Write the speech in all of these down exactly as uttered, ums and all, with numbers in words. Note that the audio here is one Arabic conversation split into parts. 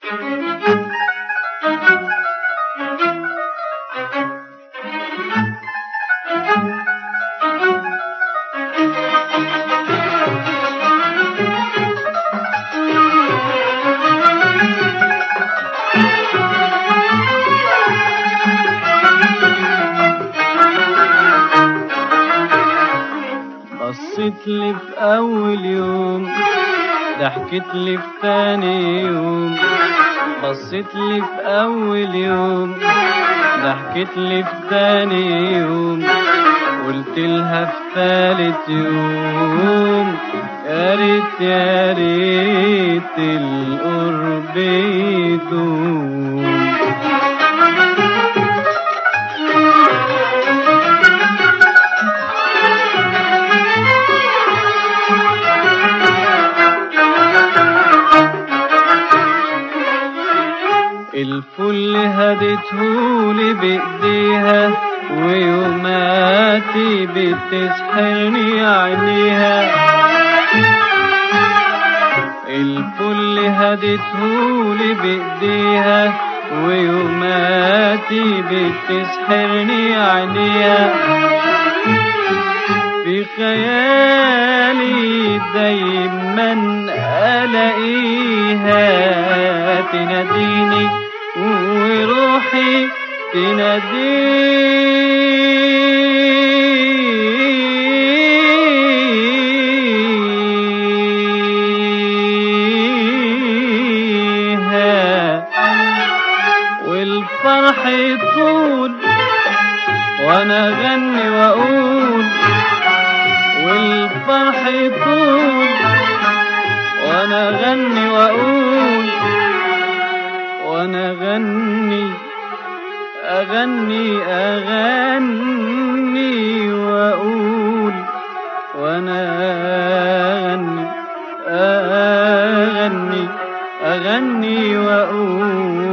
بصيت لي في أول يوم، ضحكت لي في تاني يوم. بصيت لي في أول يوم، ضحكت لي في تاني يوم. قلت لها في ثالث يوم يا ريت يا ريت القرب يدوم. الفل هديتهولي بإيديها ويوماتي بتسحرني عينيها. الفل هديتهولي بإيديها ويوماتي بتسحرني عينيها. في خيالي دايما ألاقيها تناديني وروحي تناديها. والفرح يطول وانا اغني واقول، والفرح يطول وانا اغني واقول، وانا اغني اغني اغني واقول، وانا اغني اغني اغني واقول.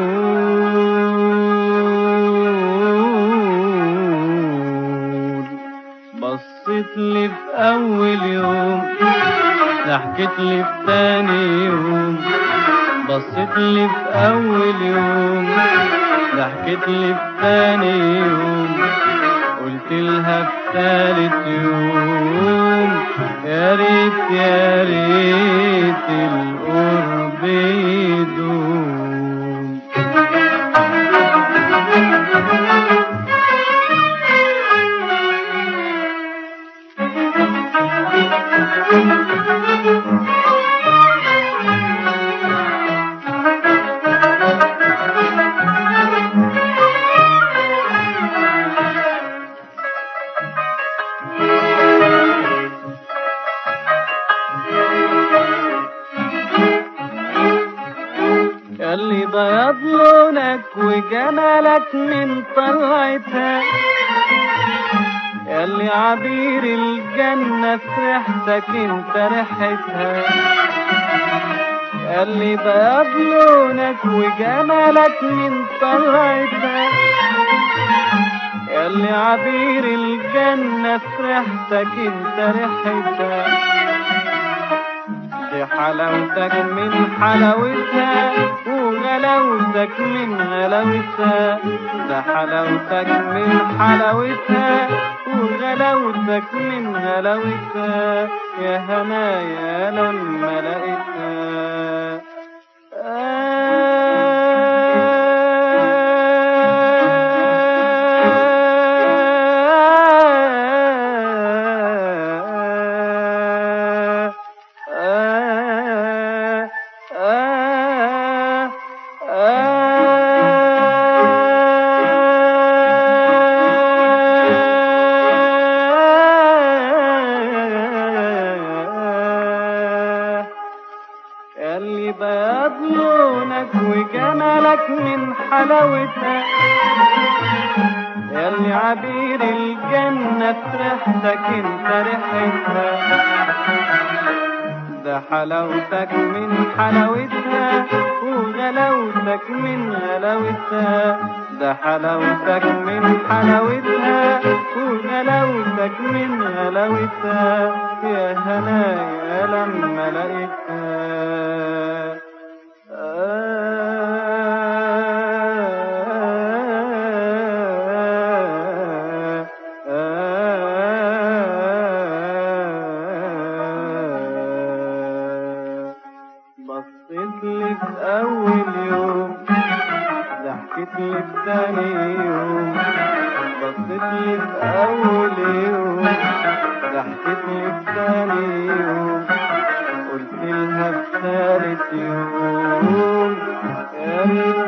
بصيت لي في اول يوم، ضحكت لي في تاني يوم. بصيت لي في أول يوم، ضحكت لي في تاني يوم. قلت لها في ثالث يوم يا ريت يا ريت القرب يدوم. ياللي بياض لونك وجمالك من طلعتها، ياللي عبير الجنة في ريحتك انت ريحتها. ياللي بياض لونك وجمالك من طلعتها، ياللي عبير الجنة في ريحتك انت ريحتها. دي حلاوتك من حلاوتها وغلاوتك من غلاوتها. ده حلاوتك من حلاوتها وغلاوتك من غلاوتها. يا هنايا لما لقيتها. ياللي بياض لونك وجمالك من حلاوتها، ياللي عبير الجنة في ريحتك انت ريحتها. ده حلاوتك من حلاوتها وغلاوتك من غلاوتها. ده حلاوتك من حلاوتها وغلاوتك من غلاوتها. يا هنايا لما لقيتها. آه أول يوم، ضحكت لي في تاني يوم، بصت لي في أول يوم، ضحكت لي في تاني يوم، قلت لها في تالت يوم يا ريت